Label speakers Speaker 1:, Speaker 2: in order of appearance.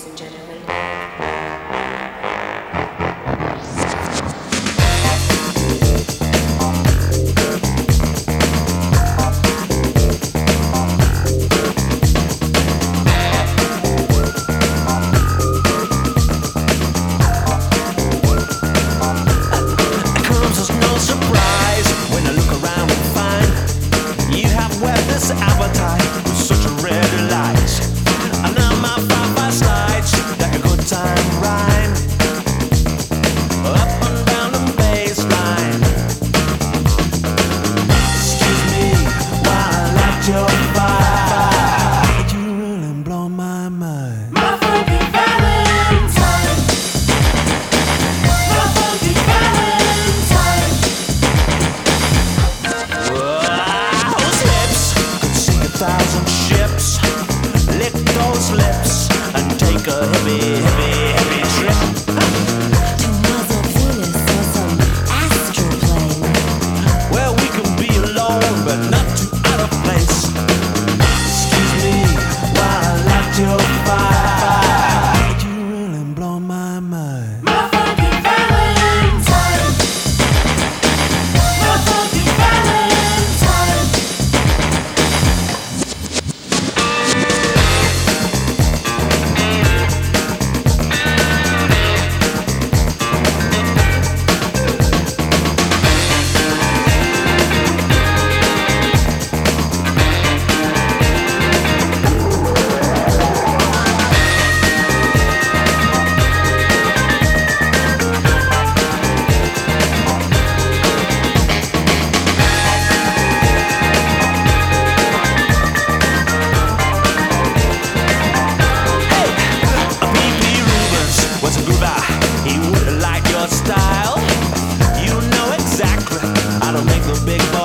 Speaker 1: ladies and gentlemen.
Speaker 2: Appetite with such a red light, and now my Wi-Fi slides like a good time rhyme, up and down the baseline. Excuse me while I light your fire. You really blow my mind.
Speaker 3: My funky Valentine. My funky Valentine.
Speaker 2: Those lips could sink 1,000 ships. Lick those lips and take a heavy, heavy, heavy trip.
Speaker 4: To Mars or Venus or some astral plane.
Speaker 2: Where we can be alone but not too out of place. Excuse me while I light your fire. You really blow my mind.
Speaker 3: My funky Valentine. My funky Valentine.
Speaker 2: Was a groover, he would like your style. You know exactly how to make the big